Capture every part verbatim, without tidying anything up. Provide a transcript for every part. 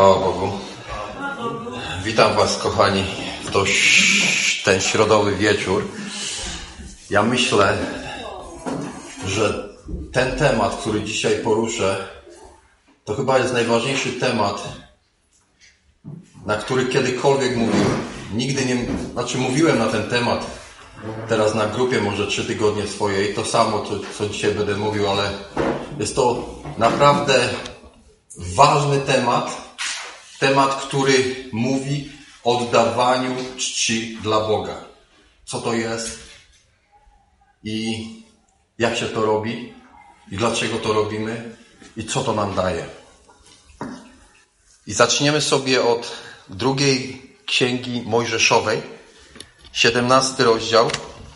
Chwała Bogu. Witam Was, kochani, w to, ten środowy wieczór. Ja myślę, że ten temat, który dzisiaj poruszę, to chyba jest najważniejszy temat, na który kiedykolwiek mówiłem. Nigdy nie, znaczy mówiłem na ten temat, teraz na grupie może trzy tygodnie swojej, to samo, co, co dzisiaj będę mówił, ale jest to naprawdę ważny temat, temat, który mówi o oddawaniu czci dla Boga. Co to jest i jak się to robi i dlaczego to robimy i co to nam daje. I zaczniemy sobie od drugiej księgi Mojżeszowej, siedemnasty rozdział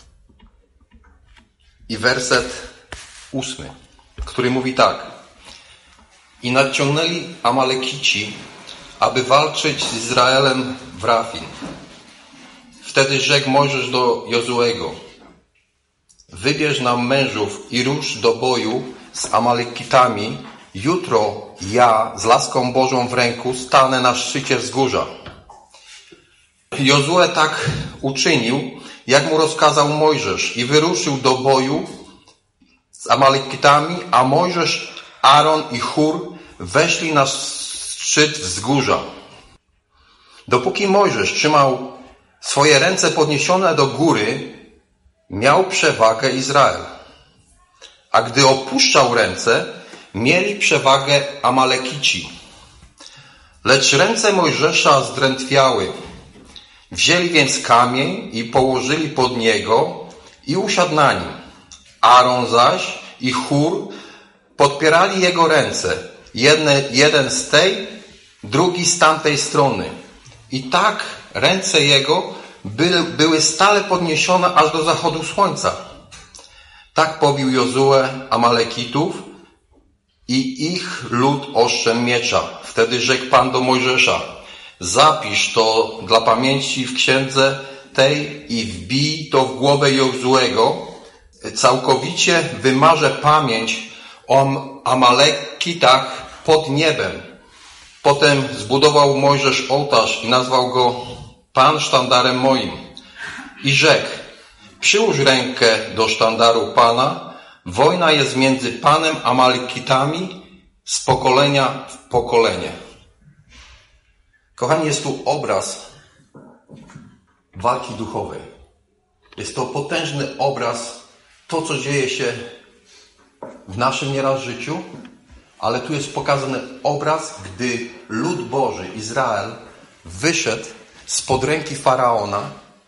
i werset ósmy, który mówi tak. I nadciągnęli Amalekici, aby walczyć z Izraelem w Rafin. Wtedy rzekł Mojżesz do Jozuego: wybierz nam mężów i rusz do boju z Amalekitami. Jutro ja z laską Bożą w ręku stanę na szczycie wzgórza. Jozue tak uczynił, jak mu rozkazał Mojżesz, i wyruszył do boju z Amalekitami, a Mojżesz, Aaron i Hur weszli na szczyt wzgórza. Dopóki Mojżesz trzymał swoje ręce podniesione do góry, miał przewagę Izrael. A gdy opuszczał ręce, mieli przewagę Amalekici. Lecz ręce Mojżesza zdrętwiały. Wzięli więc kamień i położyli pod niego i usiadł na nim. Aaron zaś i Hur podpierali jego ręce, jedne, jeden z tej, drugi z tamtej strony. I tak ręce jego by, były stale podniesione aż do zachodu słońca. Tak pobił Jozue Amalekitów i ich lud ostrzem miecza. Wtedy rzekł Pan do Mojżesza: zapisz to dla pamięci w księdze tej i wbij to w głowę Jozuego. Całkowicie wymarzę pamięć o Amalekitach pod niebem. Potem zbudował Mojżesz ołtarz i nazwał go Pan sztandarem moim. I rzekł: przyłóż rękę do sztandaru Pana. Wojna jest między Panem a Amalekitami z pokolenia w pokolenie. Kochani, jest tu obraz walki duchowej. Jest to potężny obraz, to co dzieje się w naszym nieraz życiu, ale tu jest pokazany obraz, gdy lud Boży, Izrael, wyszedł spod ręki Faraona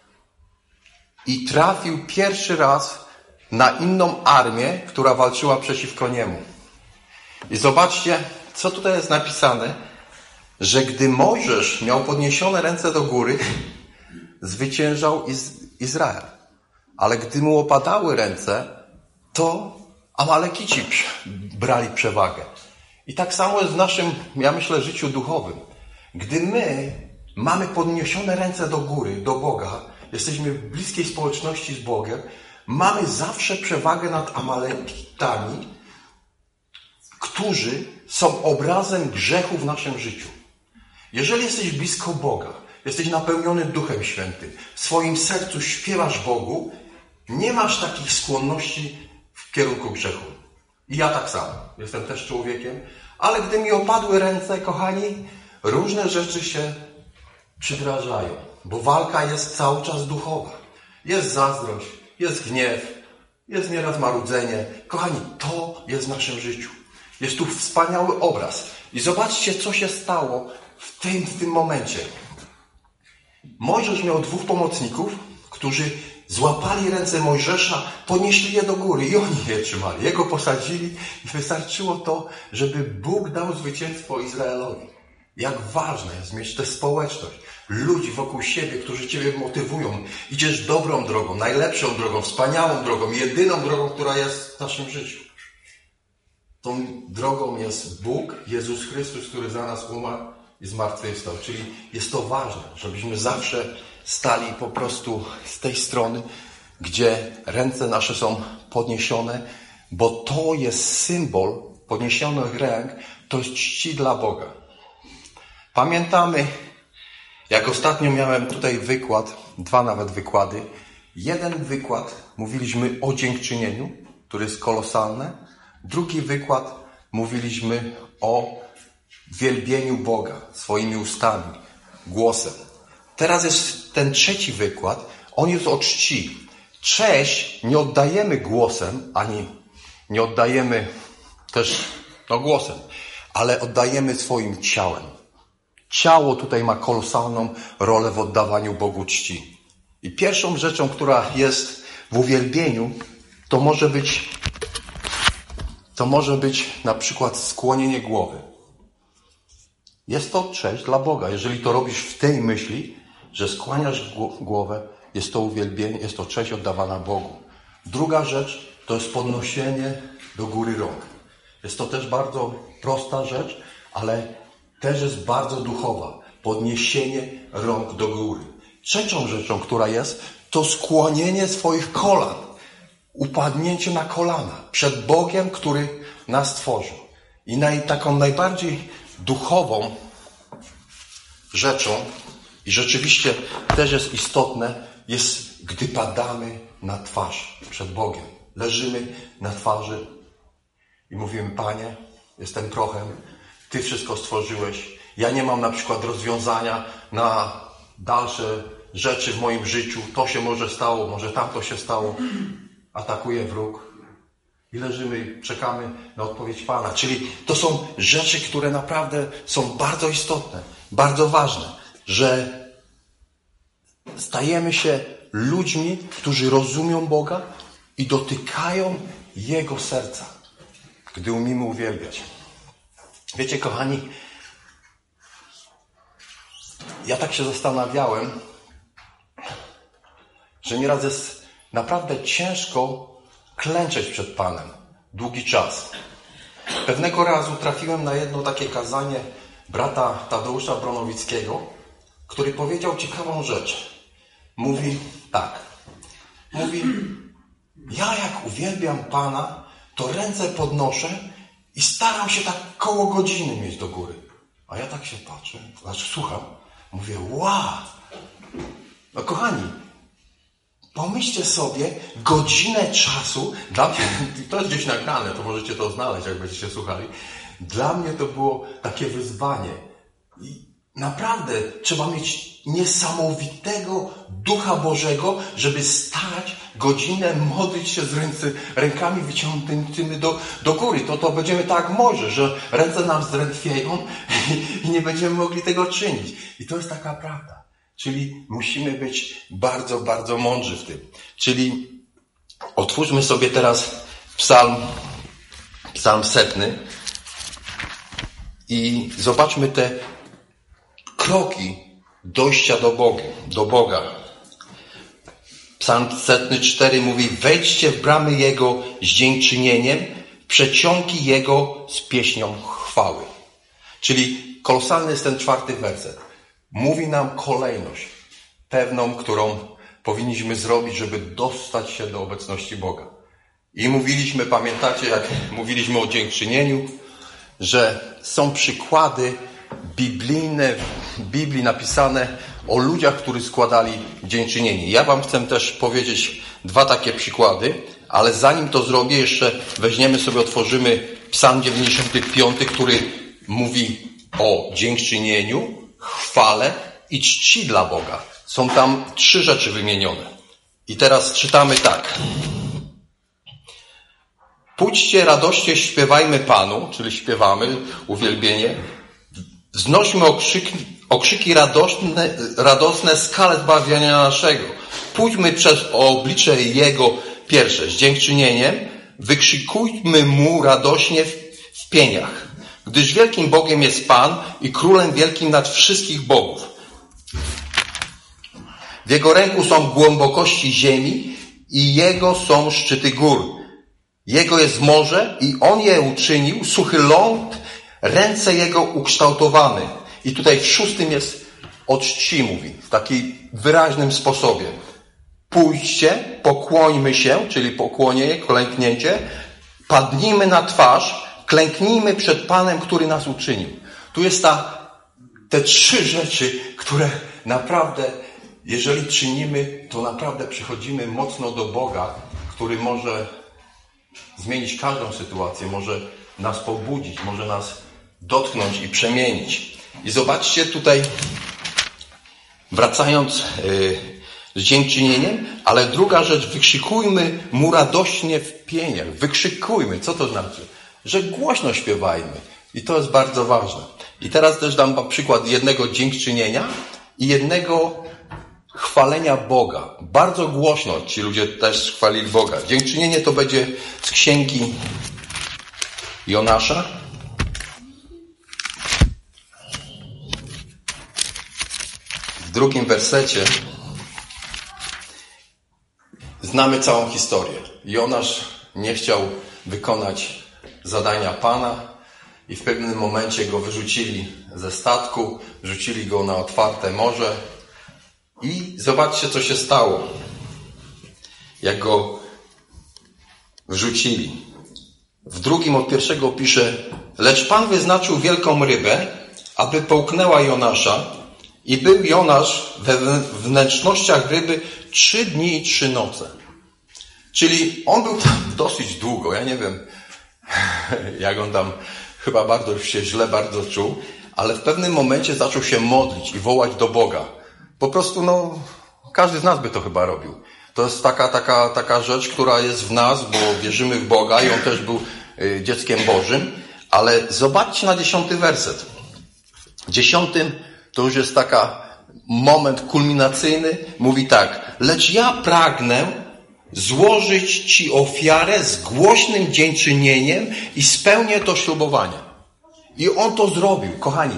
i trafił pierwszy raz na inną armię, która walczyła przeciwko niemu. I zobaczcie, co tutaj jest napisane, że gdy Mojżesz miał podniesione ręce do góry, zwyciężał Iz- Izrael. Ale gdy mu opadały ręce, to Amalekici brali przewagę. I tak samo jest w naszym, ja myślę, życiu duchowym. Gdy my mamy podniesione ręce do góry, do Boga, jesteśmy w bliskiej społeczności z Bogiem, mamy zawsze przewagę nad Amalekitami, którzy są obrazem grzechu w naszym życiu. Jeżeli jesteś blisko Boga, jesteś napełniony Duchem Świętym, w swoim sercu śpiewasz Bogu, nie masz takich skłonności w kierunku grzechu. I ja tak samo. Jestem też człowiekiem. Ale gdy mi opadły ręce, kochani, różne rzeczy się przydrażają. Bo walka jest cały czas duchowa. Jest zazdrość, jest gniew, jest nieraz marudzenie. Kochani, to jest w naszym życiu. Jest tu wspaniały obraz. I zobaczcie, co się stało w tym, w tym momencie. Mojżesz miał dwóch pomocników, którzy złapali ręce Mojżesza, ponieśli je do góry i oni je trzymali. Jego posadzili i wystarczyło to, żeby Bóg dał zwycięstwo Izraelowi. Jak ważne jest mieć tę społeczność. Ludzi wokół siebie, którzy Ciebie motywują. Idziesz dobrą drogą, najlepszą drogą, wspaniałą drogą, jedyną drogą, która jest w naszym życiu. Tą drogą jest Bóg, Jezus Chrystus, który za nas umarł i zmartwychwstał. Czyli jest to ważne, żebyśmy zawsze stali po prostu z tej strony, gdzie ręce nasze są podniesione, bo to jest symbol podniesionych ręk, to jest czci dla Boga. Pamiętamy, jak ostatnio miałem tutaj wykład, dwa nawet wykłady. Jeden wykład mówiliśmy o dziękczynieniu, który jest kolosalne. Drugi wykład mówiliśmy o wielbieniu Boga swoimi ustami, głosem. Teraz jest ten trzeci wykład, on jest o czci. Cześć nie oddajemy głosem, ani nie oddajemy też no, głosem, ale oddajemy swoim ciałem. Ciało tutaj ma kolosalną rolę w oddawaniu Bogu czci. I pierwszą rzeczą, która jest w uwielbieniu, to może być, to może być na przykład skłonienie głowy. Jest to cześć dla Boga. Jeżeli to robisz w tej myśli, że skłaniasz głowę, jest to uwielbienie, jest to cześć oddawana Bogu. Druga rzecz to jest podnoszenie do góry rąk. Jest to też bardzo prosta rzecz, ale też jest bardzo duchowa. Podniesienie rąk do góry. Trzecią rzeczą, która jest, to skłonienie swoich kolan. Upadnięcie na kolana przed Bogiem, który nas stworzył. I naj, taką najbardziej duchową rzeczą, i rzeczywiście też jest istotne, jest, gdy padamy na twarz przed Bogiem. Leżymy na twarzy i mówimy: Panie, jestem prochem, Ty wszystko stworzyłeś. Ja nie mam na przykład rozwiązania na dalsze rzeczy w moim życiu. To się może stało, może tamto się stało. Atakuje wróg. I leżymy i czekamy na odpowiedź Pana. Czyli to są rzeczy, które naprawdę są bardzo istotne, bardzo ważne, że stajemy się ludźmi, którzy rozumią Boga i dotykają Jego serca, gdy umiemy uwielbiać. Wiecie, kochani, ja tak się zastanawiałem, że nieraz jest naprawdę ciężko klęczeć przed Panem długi czas. Pewnego razu trafiłem na jedno takie kazanie brata Tadeusza Bronowickiego, który powiedział ciekawą rzecz. Mówi tak. Mówi: ja jak uwielbiam Pana, to ręce podnoszę i staram się tak koło godziny mieć do góry. A ja tak się patrzę, znaczy słucham, mówię: wow! No kochani, pomyślcie sobie, godzinę czasu, dla mnie, to jest gdzieś nagrane, to możecie to znaleźć, jak będziecie słuchali. Dla mnie to było takie wyzwanie. I naprawdę trzeba mieć niesamowitego Ducha Bożego, żeby stać godzinę, modlić się z ręce, rękami wyciągniętymi do, do góry. To, to będziemy tak jak Mojżesz, że ręce nam zdrętwieją i, i nie będziemy mogli tego czynić. I to jest taka prawda. Czyli musimy być bardzo, bardzo mądrzy w tym. Czyli otwórzmy sobie teraz psalm, psalm setny i zobaczmy te kroki dojścia do Boga. Do Boga. Psalm setny cztery mówi: wejdźcie w bramy Jego z dziękczynieniem, w przeciągi Jego z pieśnią chwały. Czyli kolosalny jest ten czwarty werset. Mówi nam kolejność pewną, którą powinniśmy zrobić, żeby dostać się do obecności Boga. I mówiliśmy, pamiętacie, jak mówiliśmy o dziękczynieniu, że są przykłady biblijne, w Biblii napisane o ludziach, którzy składali dziękczynienie. Ja wam chcę też powiedzieć dwa takie przykłady, ale zanim to zrobię, jeszcze weźmiemy sobie, otworzymy Psalm dziewięćdziesiąty piąty, który mówi o dziękczynieniu, chwale i czci dla Boga. Są tam trzy rzeczy wymienione. I teraz czytamy tak. Pójdźcie radośnie, śpiewajmy Panu, czyli śpiewamy, uwielbienie. Wznośmy okrzyki, okrzyki radosne, radosne skale zbawienia naszego. Pójdźmy przez oblicze Jego pierwsze z dziękczynieniem. Wykrzykujmy Mu radośnie w, w pieniach. Gdyż wielkim Bogiem jest Pan i Królem wielkim nad wszystkich bogów. W Jego ręku są głębokości ziemi i Jego są szczyty gór. Jego jest morze i On je uczynił, suchy ląd, ręce Jego ukształtowane. I tutaj w szóstym jest o czci mówi, w takim wyraźnym sposobie. Pójdźcie, pokłońmy się, czyli pokłonienie, klęknięcie, padnijmy na twarz, klęknijmy przed Panem, który nas uczynił. Tu jest ta te trzy rzeczy, które naprawdę, jeżeli czynimy, to naprawdę przychodzimy mocno do Boga, który może zmienić każdą sytuację, może nas pobudzić, może nas dotknąć i przemienić. I zobaczcie tutaj, wracając yy, z dziękczynieniem, ale druga rzecz, wykrzykujmy mu radośnie w pieniach. Wykrzykujmy. Co to znaczy? Że głośno śpiewajmy. I to jest bardzo ważne. I teraz też dam wam przykład jednego dziękczynienia i jednego chwalenia Boga. Bardzo głośno ci ludzie też chwalili Boga. Dziękczynienie to będzie z księgi Jonasza. W drugim wersecie znamy całą historię. Jonasz nie chciał wykonać zadania Pana i w pewnym momencie go wyrzucili ze statku, wrzucili go na otwarte morze i zobaczcie, co się stało, jak go wrzucili. W drugim od pierwszego pisze: lecz Pan wyznaczył wielką rybę, aby połknęła Jonasza, i był Jonasz we wnętrznościach ryby trzy dni i trzy noce. Czyli on był tam dosyć długo. Ja nie wiem, jak on tam chyba bardzo się źle bardzo czuł, ale w pewnym momencie zaczął się modlić i wołać do Boga. Po prostu, no, każdy z nas by to chyba robił. To jest taka, taka, taka rzecz, która jest w nas, bo wierzymy w Boga i on też był y, dzieckiem Bożym. Ale zobaczcie na dziesiąty werset. Dziesiątym to już jest taka moment kulminacyjny. Mówi tak: lecz ja pragnę złożyć Ci ofiarę z głośnym dziękczynieniem i spełnię to ślubowanie. I on to zrobił, kochani.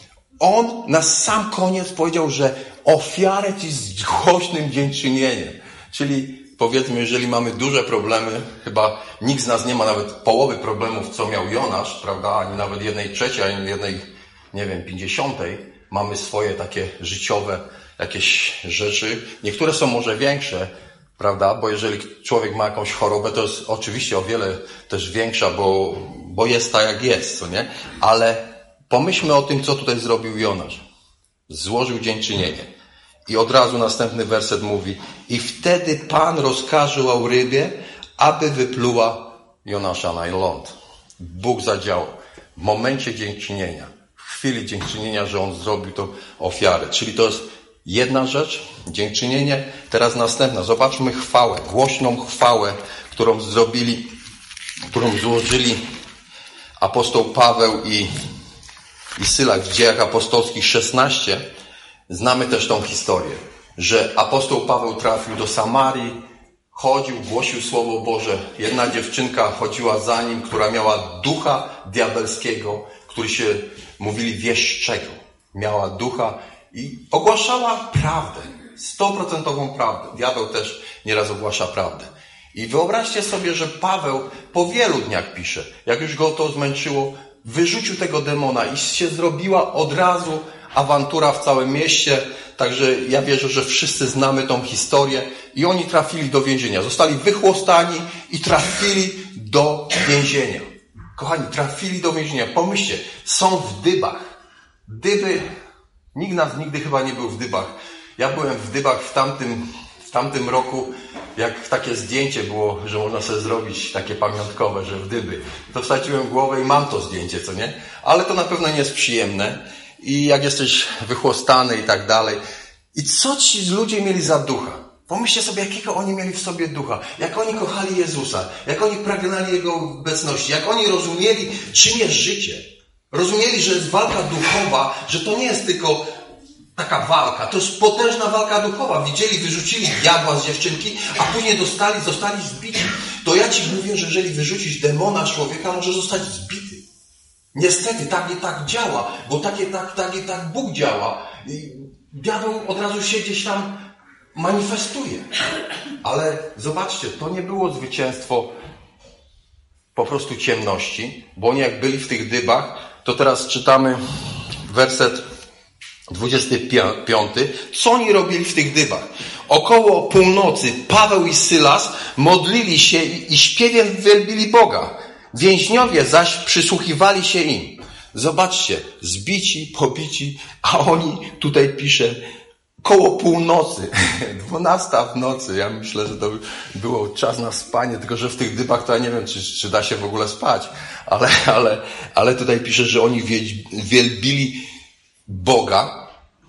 On na sam koniec powiedział, że ofiarę Ci z głośnym dziękczynieniem. Czyli powiedzmy, jeżeli mamy duże problemy, chyba nikt z nas nie ma nawet połowy problemów, co miał Jonasz, prawda, ani nawet jednej trzeciej, ani jednej, nie wiem, pięćdziesiątej. Mamy swoje takie życiowe jakieś rzeczy. Niektóre są może większe, prawda, bo jeżeli człowiek ma jakąś chorobę, to jest oczywiście o wiele też większa, bo, bo jest tak, jak jest, co nie? Ale pomyślmy o tym, co tutaj zrobił Jonasz. Złożył dziękczynienie. I od razu następny werset mówi: i wtedy Pan rozkazał rybie, aby wypluła Jonasza na ląd. Bóg zadziałał w momencie dziękczynienia, w chwili dziękczynienia, że on zrobił tą ofiarę. Czyli to jest jedna rzecz, dziękczynienie. Teraz następna. Zobaczmy chwałę, głośną chwałę, którą zrobili, którą złożyli apostoł Paweł i, i Syla w Dziejach Apostolskich szesnaście. Znamy też tą historię, że apostoł Paweł trafił do Samarii, chodził, głosił Słowo Boże. Jedna dziewczynka chodziła za nim, która miała ducha diabelskiego, który się, mówili, wieszczego. Miała ducha i ogłaszała prawdę, stoprocentową prawdę. Diabeł też nieraz ogłasza prawdę. I wyobraźcie sobie, że Paweł po wielu dniach pisze, jak już go to zmęczyło, wyrzucił tego demona i się zrobiła od razu awantura w całym mieście. Także ja wierzę, że wszyscy znamy tą historię. I oni trafili do więzienia. Zostali wychłostani i trafili do więzienia. Kochani, trafili do więzienia. Pomyślcie, są w Dybach. Dyby, nikt nas nigdy chyba nie był w Dybach. Ja byłem w Dybach w tamtym, w tamtym roku, jak takie zdjęcie było, że można sobie zrobić takie pamiątkowe, że w Dyby. To wsadziłem głowę i mam to zdjęcie, co nie? Ale to na pewno nie jest przyjemne. I jak jesteś wychłostany i tak dalej. I co ci ludzie mieli za ducha? Pomyślcie sobie, jakiego oni mieli w sobie ducha. Jak oni kochali Jezusa. Jak oni pragnęli Jego obecności. Jak oni rozumieli, czym jest życie. Rozumieli, że jest walka duchowa, że to nie jest tylko taka walka. To jest potężna walka duchowa. Widzieli, wyrzucili diabła z dziewczynki, a później dostali, zostali zbici. To ja ci mówię, że jeżeli wyrzucisz demona z człowieka, może zostać zbity. Niestety, tak i tak działa, bo tak i tak, tak i tak Bóg działa. I diabeł od razu się gdzieś tam manifestuje. Ale zobaczcie, to nie było zwycięstwo po prostu ciemności, bo oni jak byli w tych dybach, to teraz czytamy werset dwudziesty piąty. Co oni robili w tych dybach? Około północy Paweł i Sylas modlili się i śpiewem wielbili Boga. Więźniowie zaś przysłuchiwali się im. Zobaczcie, zbici, pobici, a oni tutaj pisze koło północy, dwunasta w nocy. Ja myślę, że to było czas na spanie, tylko że w tych dybach to ja nie wiem, czy, czy da się w ogóle spać, ale, ale, ale tutaj pisze, że oni wielbili Boga.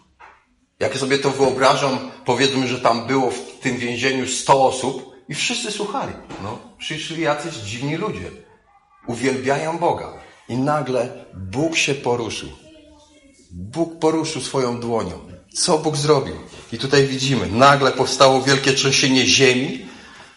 Jak sobie to wyobrażam, powiedzmy, że tam było w tym więzieniu sto osób i wszyscy słuchali. No, przyszli jacyś dziwni ludzie. Uwielbiają Boga. I nagle Bóg się poruszył. Bóg poruszył swoją dłonią. Co Bóg zrobił? I tutaj widzimy, nagle powstało wielkie trzęsienie ziemi,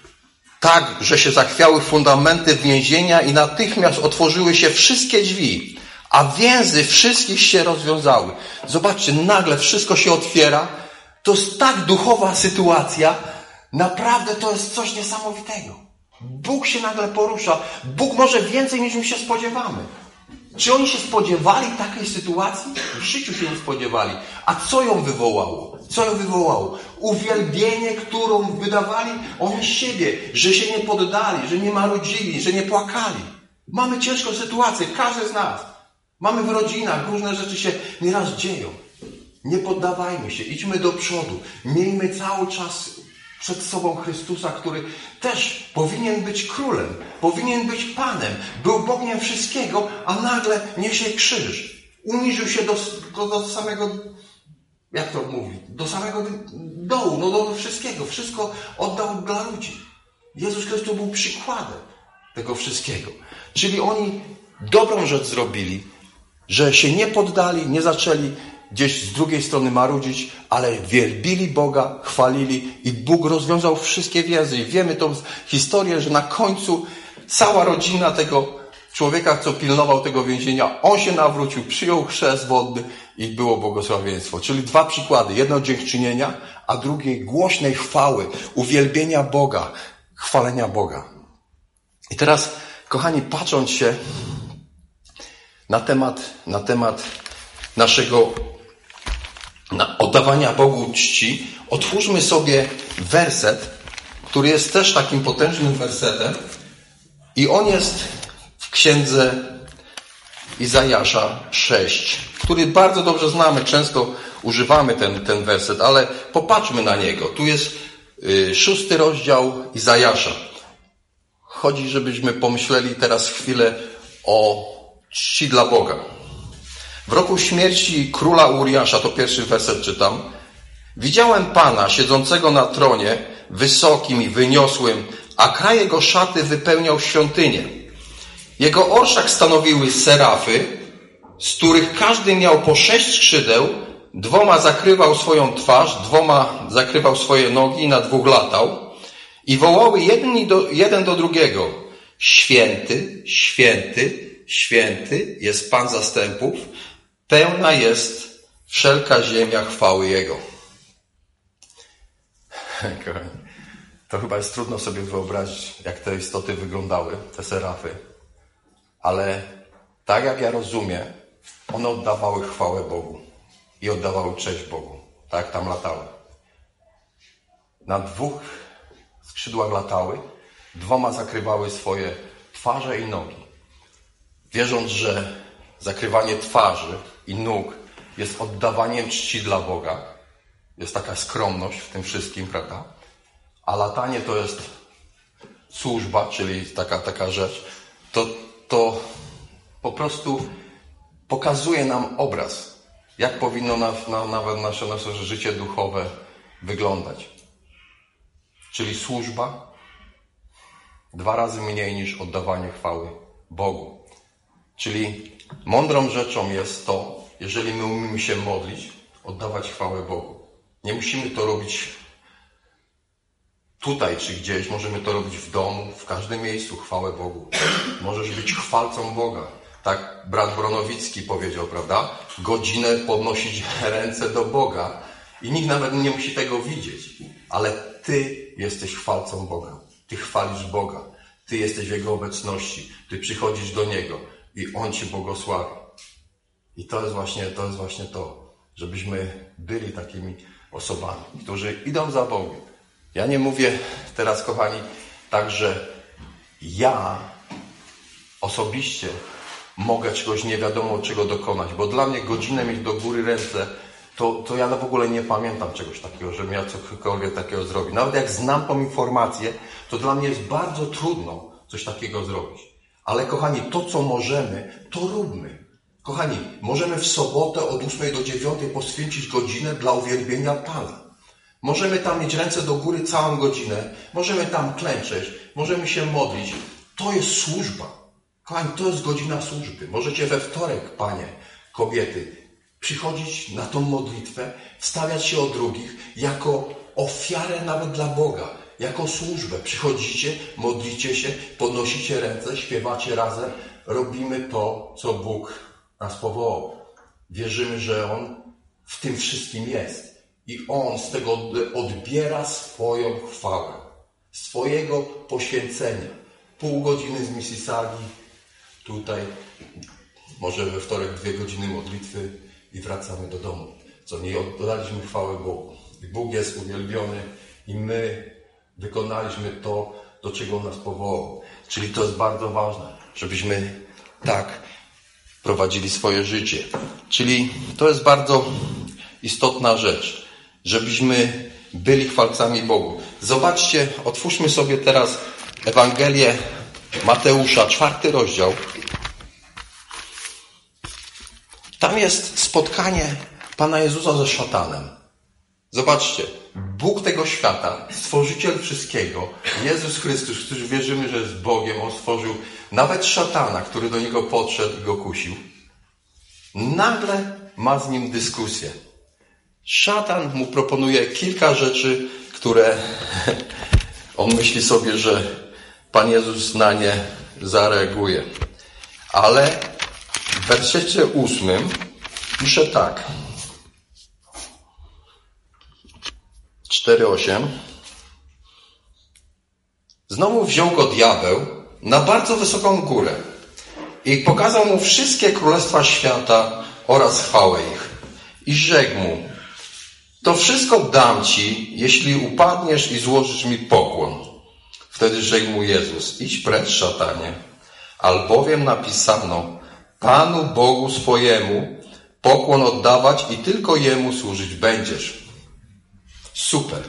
tak, że się zachwiały fundamenty więzienia i natychmiast otworzyły się wszystkie drzwi, a więzy wszystkich się rozwiązały. Zobaczcie, nagle wszystko się otwiera. To jest tak duchowa sytuacja. Naprawdę to jest coś niesamowitego. Bóg się nagle porusza. Bóg może więcej niż my się spodziewamy. Czy oni się spodziewali takiej sytuacji? W życiu się nie spodziewali. A co ją wywołało? Co ją wywołało? Uwielbienie, którą wydawali oni z siebie, że się nie poddali, że nie marudzili, że nie płakali. Mamy ciężką sytuację, każdy z nas. Mamy w rodzinach, różne rzeczy się nieraz dzieją. Nie poddawajmy się, idźmy do przodu. Miejmy cały czas przed sobą Chrystusa, który też powinien być królem, powinien być Panem, był Bogiem wszystkiego, a nagle niesie krzyż. Uniżył się do, do, do samego, jak to mówi, do samego dołu, no do wszystkiego. Wszystko oddał dla ludzi. Jezus Chrystus był przykładem tego wszystkiego. Czyli oni dobrą rzecz zrobili, że się nie poddali, nie zaczęli gdzieś z drugiej strony marudzić, ale wielbili Boga, chwalili i Bóg rozwiązał wszystkie więzy. I wiemy tą historię, że na końcu cała rodzina tego człowieka, co pilnował tego więzienia, on się nawrócił, przyjął chrzest wodny i było błogosławieństwo. Czyli dwa przykłady. Jedno dziękczynienia, a drugie głośnej chwały, uwielbienia Boga, chwalenia Boga. I teraz, kochani, patrząc się na temat, na temat naszego na oddawania Bogu czci, otwórzmy sobie werset, który jest też takim potężnym wersetem i on jest w księdze Izajasza sześć, który bardzo dobrze znamy, często używamy ten, ten werset, ale popatrzmy na niego. Tu jest y, szósty rozdział Izajasza. Chodzi, żebyśmy pomyśleli teraz chwilę o czci dla Boga. W roku śmierci króla Uriasza, to pierwszy werset czytam, widziałem Pana siedzącego na tronie, wysokim i wyniosłym, a kraj jego szaty wypełniał świątynię. Jego orszak stanowiły serafy, z których każdy miał po sześć skrzydeł, dwoma zakrywał swoją twarz, dwoma zakrywał swoje nogi i na dwóch latał. I wołały jeden do, jeden do drugiego, święty, święty, święty jest Pan zastępów, pełna jest wszelka ziemia chwały Jego. To chyba jest trudno sobie wyobrazić, jak te istoty wyglądały, te serafy. Ale tak jak ja rozumiem, one oddawały chwałę Bogu i oddawały cześć Bogu. Tak jak tam latały. Na dwóch skrzydłach latały, dwoma zakrywały swoje twarze i nogi. Wierząc, że zakrywanie twarzy i nóg jest oddawaniem czci dla Boga. Jest taka skromność w tym wszystkim, prawda? A latanie to jest służba, czyli taka, taka rzecz. To, to po prostu pokazuje nam obraz, jak powinno na, na, nawet nasze, nasze życie duchowe wyglądać. Czyli służba dwa razy mniej niż oddawanie chwały Bogu. Czyli mądrą rzeczą jest to, jeżeli my umiemy się modlić, oddawać chwałę Bogu. Nie musimy to robić tutaj czy gdzieś, możemy to robić w domu, w każdym miejscu, chwałę Bogu. Możesz być chwalcą Boga. Tak brat Bronowicki powiedział, prawda? Godzinę podnosić ręce do Boga i nikt nawet nie musi tego widzieć. Ale Ty jesteś chwalcą Boga. Ty chwalisz Boga. Ty jesteś w Jego obecności. Ty przychodzisz do Niego i On Cię błogosławi. I to jest właśnie to, jest właśnie to, żebyśmy byli takimi osobami, którzy idą za Bogiem. Ja nie mówię teraz, kochani, tak, że ja osobiście mogę czegoś nie wiadomo czego dokonać. Bo dla mnie godzinę mieć do góry ręce, to, to ja w ogóle nie pamiętam czegoś takiego, żebym ja cokolwiek takiego zrobił. Nawet jak znam tą informację, to dla mnie jest bardzo trudno coś takiego zrobić. Ale kochani, to co możemy, to róbmy. Kochani, możemy w sobotę od ósmej do dziewiątej poświęcić godzinę dla uwielbienia Pana. Możemy tam mieć ręce do góry całą godzinę, możemy tam klęczeć, możemy się modlić. To jest służba. Kochani, to jest godzina służby. Możecie we wtorek, panie, kobiety, przychodzić na tą modlitwę, stawiać się o drugich jako ofiarę nawet dla Boga, jako służbę. Przychodzicie, modlicie się, podnosicie ręce, śpiewacie razem, robimy to, co Bóg nas powołał. Wierzymy, że On w tym wszystkim jest. I On z tego odbiera swoją chwałę, swojego poświęcenia. Pół godziny z Mississagi, tutaj może we wtorek dwie godziny modlitwy i wracamy do domu. Co nie oddaliśmy chwałę Bogu. I Bóg jest uwielbiony i my wykonaliśmy to, do czego On nas powołał. Czyli to jest bardzo ważne, żebyśmy tak prowadzili swoje życie. Czyli to jest bardzo istotna rzecz, żebyśmy byli chwalcami Bogu. Zobaczcie, otwórzmy sobie teraz Ewangelię Mateusza, czwarty rozdział. Tam jest spotkanie Pana Jezusa ze szatanem. Zobaczcie, Bóg tego świata, Stworzyciel wszystkiego, Jezus Chrystus, którzy wierzymy, że jest Bogiem, On stworzył nawet szatana, który do Niego podszedł i Go kusił. Nagle ma z Nim dyskusję. Szatan mu proponuje kilka rzeczy, które on myśli sobie, że Pan Jezus na nie zareaguje. Ale w wersecie ósmym pisze tak. cztery osiem. Znowu wziął go diabeł na bardzo wysoką górę i pokazał mu wszystkie królestwa świata oraz chwałę ich. I rzekł mu: to wszystko dam ci, jeśli upadniesz i złożysz mi pokłon. Wtedy rzekł mu Jezus: idź precz, szatanie, albowiem napisano: Panu Bogu swojemu pokłon oddawać i tylko Jemu służyć będziesz. Super.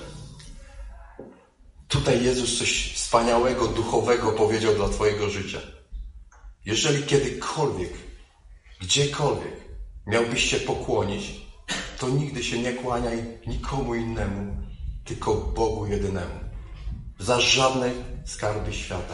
Tutaj Jezus coś wspaniałego, duchowego powiedział dla twojego życia. Jeżeli kiedykolwiek, gdziekolwiek miałbyś się pokłonić, to nigdy się nie kłaniaj nikomu innemu, tylko Bogu jedynemu. Za żadne skarby świata.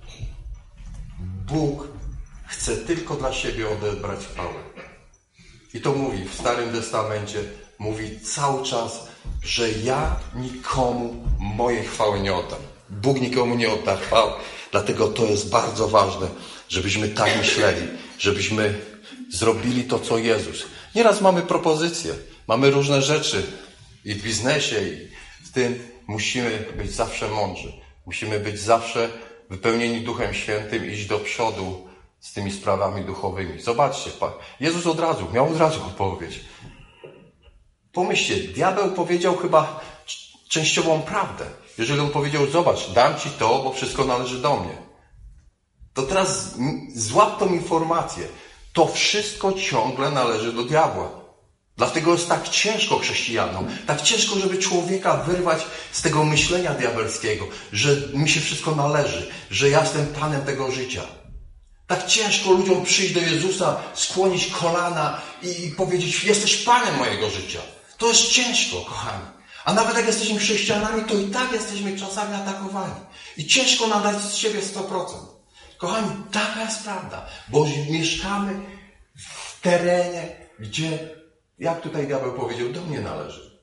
Bóg chce tylko dla siebie odebrać chwałę. I to mówi w Starym Testamencie, mówi cały czas, że ja nikomu mojej chwały nie oddam. Bóg nikomu nie odda chwały. Dlatego to jest bardzo ważne, żebyśmy tak myśleli, żebyśmy zrobili to, co Jezus. Nieraz mamy propozycje, mamy różne rzeczy i w biznesie, i w tym musimy być zawsze mądrzy. Musimy być zawsze wypełnieni Duchem Świętym i iść do przodu z tymi sprawami duchowymi. Zobaczcie, Jezus od razu, miał od razu odpowiedź. Pomyślcie, diabeł powiedział chyba częściową prawdę. Jeżeli on powiedział: zobacz, dam ci to, bo wszystko należy do mnie. To teraz złap tą informację. To wszystko ciągle należy do diabła. Dlatego jest tak ciężko chrześcijanom, tak ciężko, żeby człowieka wyrwać z tego myślenia diabelskiego, że mi się wszystko należy, że ja jestem Panem tego życia. Tak ciężko ludziom przyjść do Jezusa, skłonić kolana i powiedzieć: jesteś Panem mojego życia. To jest ciężko, kochani. A nawet jak jesteśmy chrześcijanami, to i tak jesteśmy czasami atakowani. I ciężko nam dać z siebie sto procent. Kochani, taka jest prawda. Bo mieszkamy w terenie, gdzie, jak tutaj diabeł powiedział, do mnie należy.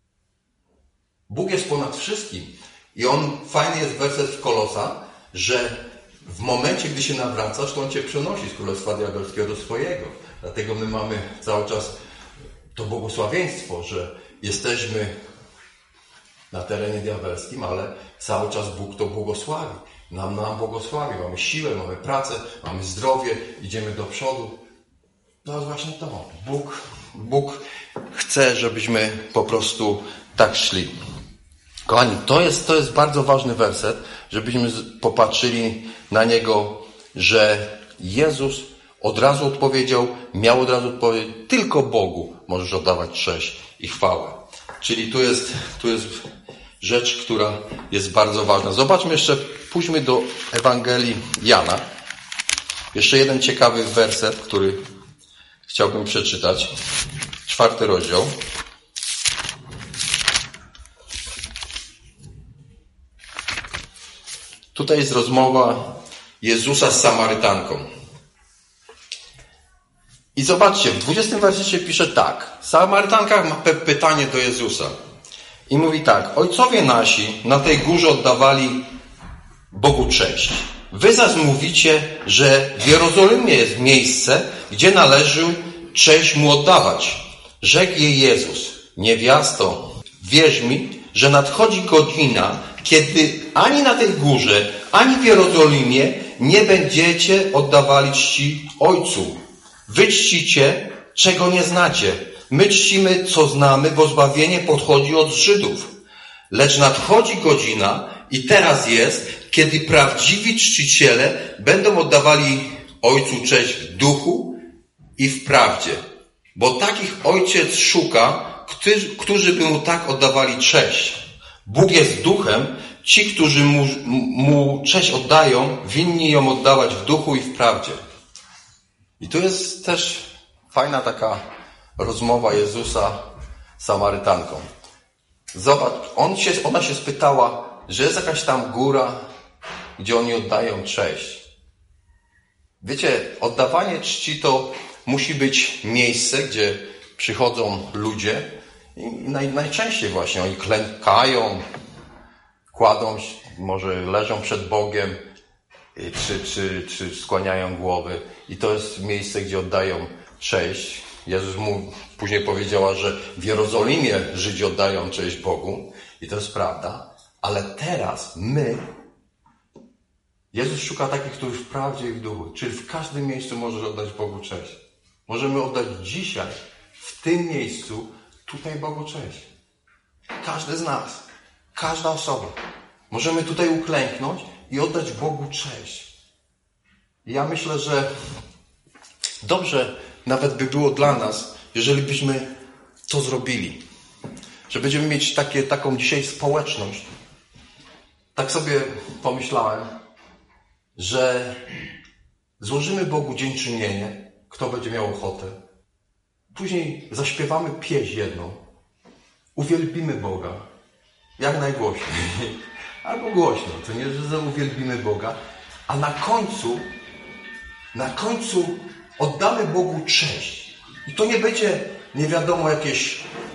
Bóg jest ponad wszystkim. I on, fajny jest werset w Kolosa, że w momencie, gdy się nawracasz, to on cię przenosi z królestwa diabelskiego do swojego. Dlatego my mamy cały czas to błogosławieństwo, że jesteśmy na terenie diabelskim, ale cały czas Bóg to błogosławi. Nam, nam błogosławi. Mamy siłę, mamy pracę, mamy zdrowie, idziemy do przodu. To jest właśnie to. Bóg, Bóg chce, żebyśmy po prostu tak szli. Kochani, to jest, to jest bardzo ważny werset, żebyśmy popatrzyli na niego, że Jezus, od razu odpowiedział, miał od razu odpowiedzieć, tylko Bogu możesz oddawać cześć i chwałę. Czyli tu jest, tu jest rzecz, która jest bardzo ważna. Zobaczmy jeszcze, pójdźmy do Ewangelii Jana. Jeszcze jeden ciekawy werset, który chciałbym przeczytać. Czwarty rozdział. Tutaj jest rozmowa Jezusa z Samarytanką. I zobaczcie, w dwudziestym wersecie pisze tak. Samarytanka ma pytanie do Jezusa. I mówi tak. Ojcowie nasi na tej górze oddawali Bogu cześć. Wy zaś mówicie, że w Jerozolimie jest miejsce, gdzie należy cześć mu oddawać. Rzekł jej Jezus. Niewiasto, wierz mi, że nadchodzi godzina, kiedy ani na tej górze, ani w Jerozolimie nie będziecie oddawali czci Ojcu. Wy czcicie, czego nie znacie. My czcimy, co znamy, bo zbawienie podchodzi od Żydów. Lecz nadchodzi godzina i teraz jest, kiedy prawdziwi czciciele będą oddawali Ojcu cześć w duchu i w prawdzie. Bo takich Ojciec szuka, którzy by mu tak oddawali cześć. Bóg jest duchem, ci, którzy mu, mu cześć oddają, winni ją oddawać w duchu i w prawdzie. I tu jest też fajna taka rozmowa Jezusa z Samarytanką. Zobacz, on się, ona się spytała, że jest jakaś tam góra, gdzie oni oddają cześć. Wiecie, oddawanie czci to musi być miejsce, gdzie przychodzą ludzie i naj, najczęściej właśnie oni klękają, kładą się, może leżą przed Bogiem, czy, czy, czy skłaniają głowy. I to jest miejsce, gdzie oddają cześć. Jezus mu później powiedziała, że w Jerozolimie Żydzi oddają cześć Bogu. I to jest prawda. Ale teraz my, Jezus szuka takich, którzy w prawdzie i w duchu. Czyli w każdym miejscu możesz oddać Bogu cześć. Możemy oddać dzisiaj, w tym miejscu, tutaj Bogu cześć. Każdy z nas. Każda osoba. Możemy tutaj uklęknąć i oddać Bogu cześć. I ja myślę, że dobrze nawet by było dla nas, jeżeli byśmy to zrobili. Że będziemy mieć takie, taką dzisiaj społeczność. Tak sobie pomyślałem, że złożymy Bogu dziękczynienie, kto będzie miał ochotę. Później zaśpiewamy pieśń jedną. Uwielbimy Boga. Jak najgłośniej. Albo głośno. To nie, że uwielbimy Boga. A na końcu, na końcu oddamy Bogu cześć. I to nie będzie nie wiadomo jakieś...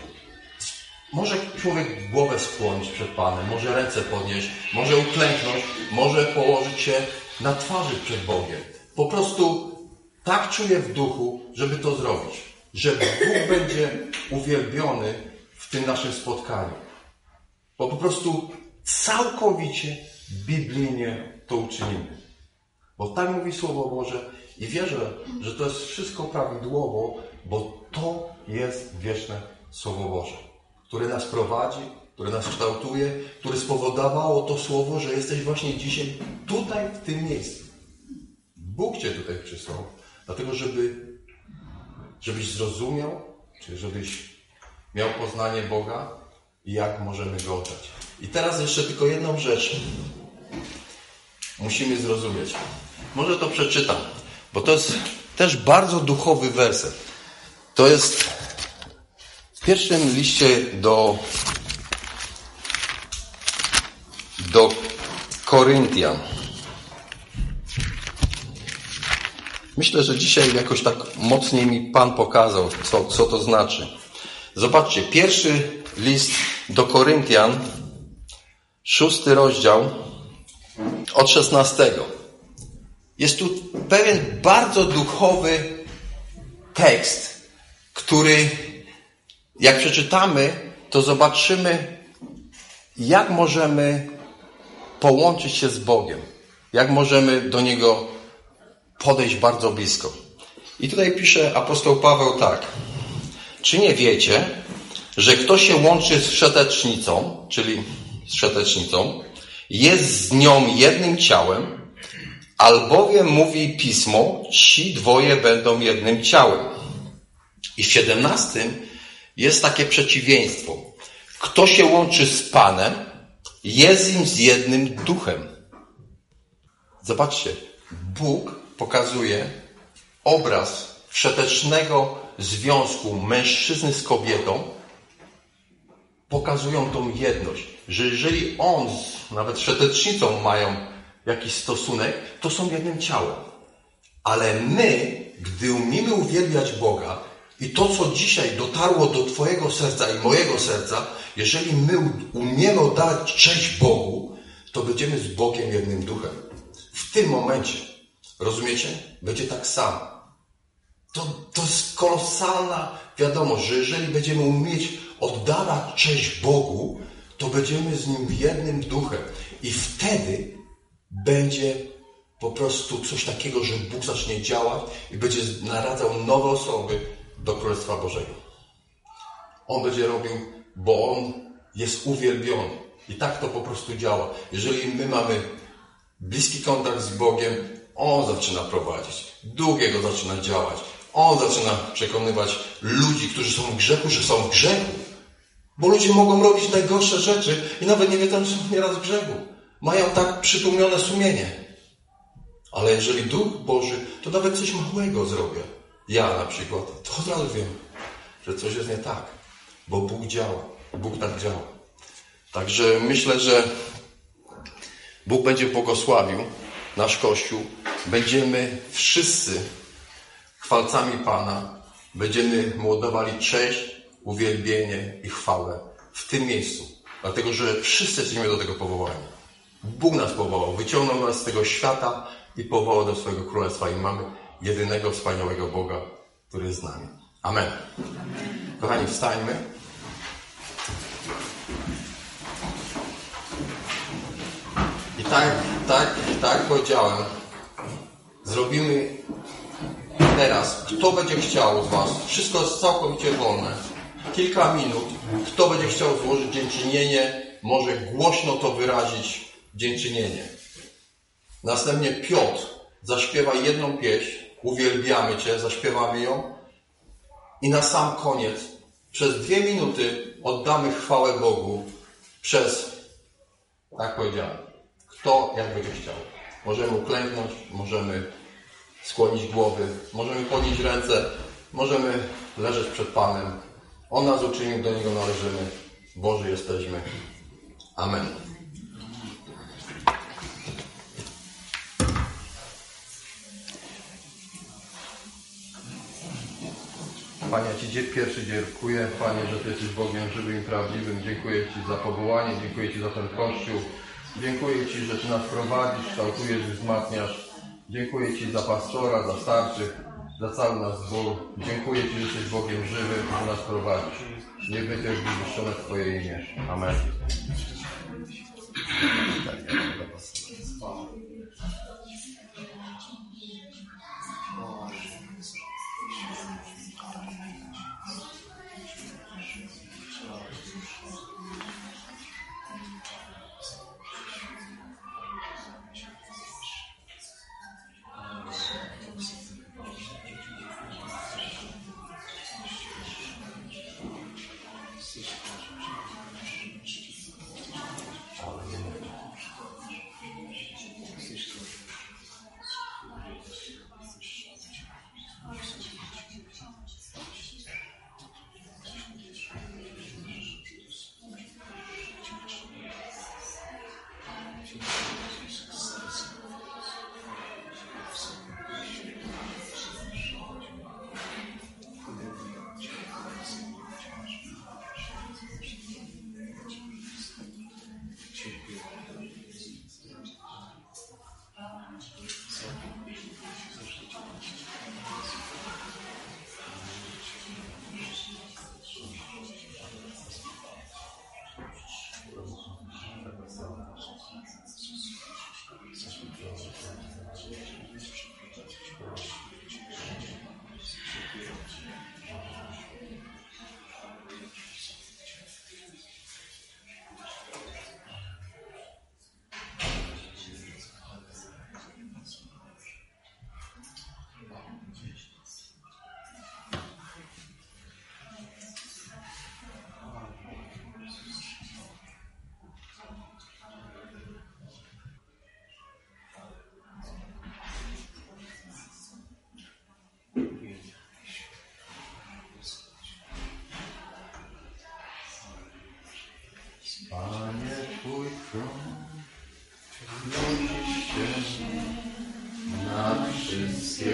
Może człowiek głowę skłonić przed Panem, może ręce podnieść, może uklęknąć, może położyć się na twarzy przed Bogiem. Po prostu tak czuję w duchu, żeby to zrobić. Że Bóg będzie uwielbiony w tym naszym spotkaniu. Bo po prostu całkowicie biblijnie to uczynimy. Bo tak mówi Słowo Boże i wierzę, że to jest wszystko prawidłowo, bo to jest wieczne Słowo Boże, które nas prowadzi, które nas kształtuje, które spowodowało to Słowo, że jesteś właśnie dzisiaj tutaj, w tym miejscu. Bóg Cię tutaj przysłał, dlatego żeby, żebyś zrozumiał, czy żebyś miał poznanie Boga i jak możemy Go oddać. I teraz jeszcze tylko jedną rzecz musimy zrozumieć. Może to przeczytam, bo to jest też bardzo duchowy werset. To jest w pierwszym liście do, do Koryntian. Myślę, że dzisiaj jakoś tak mocniej mi Pan pokazał, co, co to znaczy. Zobaczcie, pierwszy list do Koryntian, szósty rozdział, od szesnastego. Jest tu pewien bardzo duchowy tekst, który jak przeczytamy, to zobaczymy, jak możemy połączyć się z Bogiem. Jak możemy do Niego podejść bardzo blisko. I tutaj pisze apostoł Paweł tak. Czy nie wiecie, że kto się łączy z wszetecznicą, czyli z wszetecznicą, jest z nią jednym ciałem, Albowiem mówi Pismo, ci dwoje będą jednym ciałem. I w siedemnastym jest takie przeciwieństwo. Kto się łączy z Panem, jest im z jednym duchem. Zobaczcie, Bóg pokazuje obraz wszetecznego związku mężczyzny z kobietą, pokazują tą jedność, że jeżeli on z nawet wszetecznicą mają jakiś stosunek, to są jednym ciałem. Ale my, gdy umiemy uwielbiać Boga i to, co dzisiaj dotarło do Twojego serca i mojego serca, jeżeli my umiemy oddać cześć Bogu, to będziemy z Bogiem jednym duchem. W tym momencie, rozumiecie? Będzie tak samo. To, to jest kolosalna wiadomość, że jeżeli będziemy umieć oddawać cześć Bogu, to będziemy z Nim jednym duchem. I wtedy będzie po prostu coś takiego, że Bóg zacznie działać i będzie naradzał nowe osoby do Królestwa Bożego. On będzie robił, bo On jest uwielbiony. I tak to po prostu działa. Jeżeli my mamy bliski kontakt z Bogiem, On zaczyna prowadzić. Duch Jego zaczyna działać. On zaczyna przekonywać ludzi, którzy są w grzechu, że są w grzechu. Bo ludzie mogą robić najgorsze rzeczy i nawet nie wiedzą, że są nieraz w grzechu. Mają tak przytłumione sumienie. Ale jeżeli Duch Boży, to nawet coś małego zrobię. Ja na przykład, to od razu wiem, że coś jest nie tak. Bo Bóg działa. Bóg tak działa. Także myślę, że Bóg będzie błogosławił nasz Kościół. Będziemy wszyscy chwalcami Pana. Będziemy mu oddawali cześć, uwielbienie i chwałę w tym miejscu. Dlatego, że wszyscy jesteśmy do tego powołani. Bóg nas powołał, wyciągnął nas z tego świata i powołał do swojego królestwa. I mamy jedynego wspaniałego Boga, który jest z nami. Amen. Kochani, wstańmy. I tak, tak, tak powiedziałem. Zrobimy teraz. Kto będzie chciał z Was? Wszystko jest całkowicie wolne. Kilka minut. Kto będzie chciał złożyć dziękczynienie, może głośno to wyrazić dziękczynienie. Następnie Piotr zaśpiewa jedną pieśń. Uwielbiamy Cię, zaśpiewamy ją. I na sam koniec, przez dwie minuty oddamy chwałę Bogu przez, tak powiedziałem, kto jak będzie chciał. Możemy uklęknąć, możemy skłonić głowy, możemy podnieść ręce, możemy leżeć przed Panem. On nas uczynił, do Niego należymy. Boży jesteśmy. Amen. Panie, ja Ci pierwszy dziękuję, Panie, że Ty jesteś Bogiem żywym i prawdziwym. Dziękuję Ci za powołanie, dziękuję Ci za ten Kościół. Dziękuję Ci, że Ty nas prowadzisz, kształtujesz i wzmacniasz. Dziękuję Ci za pastora, za starszych, za cały nasz zbór. Dziękuję Ci, że jesteś Bogiem żywym, że nas prowadzisz. Niech będzie wywyższone Twoje imię. Amen. nad wszystkie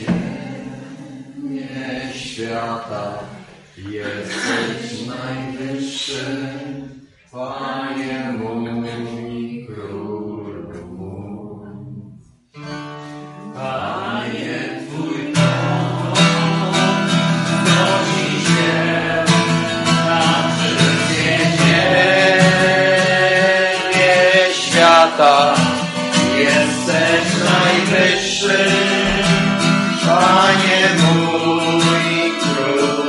ziemie świata. Jesteś najwyższy, Panie mój, Królu mój. Panie, Twój tron wznosi się nad wszystkie ziemie świata. Jesteś najwyższy, Panie mój, Królu.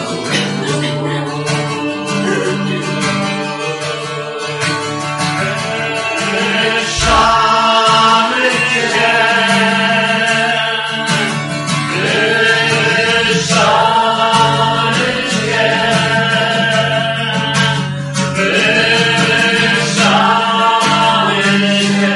Wywyższamy Cię, wywyższamy Cię, wywyższamy Cię.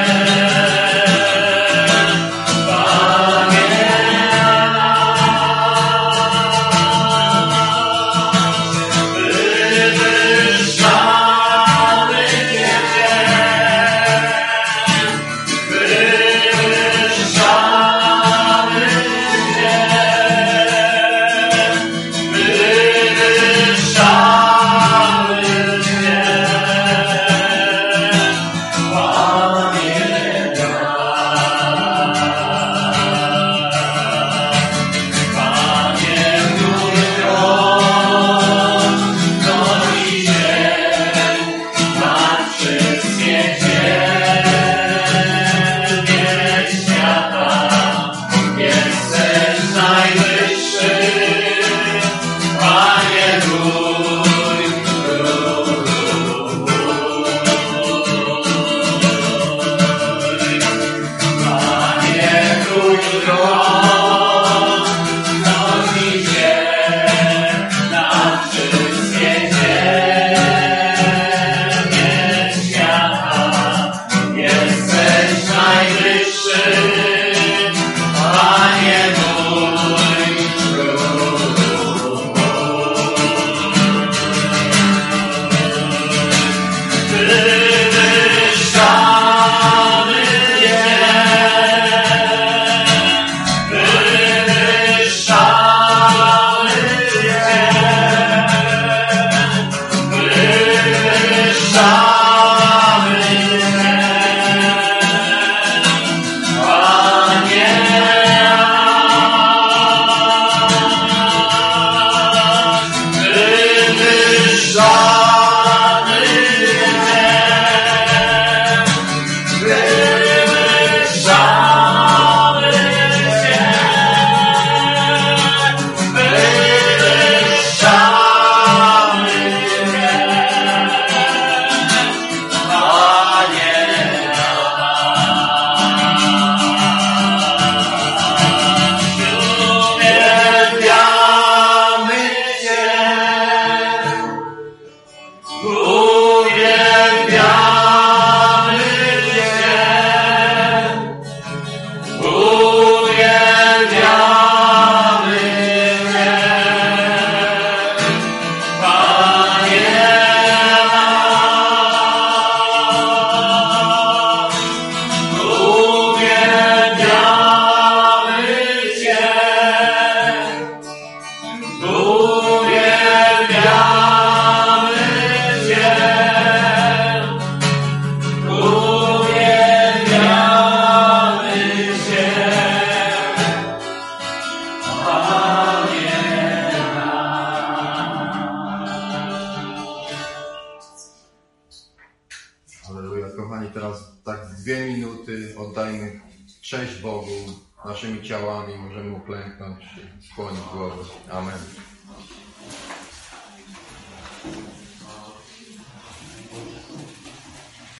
Kochani, teraz tak dwie minuty oddajmy cześć Bogu naszymi ciałami. Możemy uklęknąć i skłonić głowę. Amen.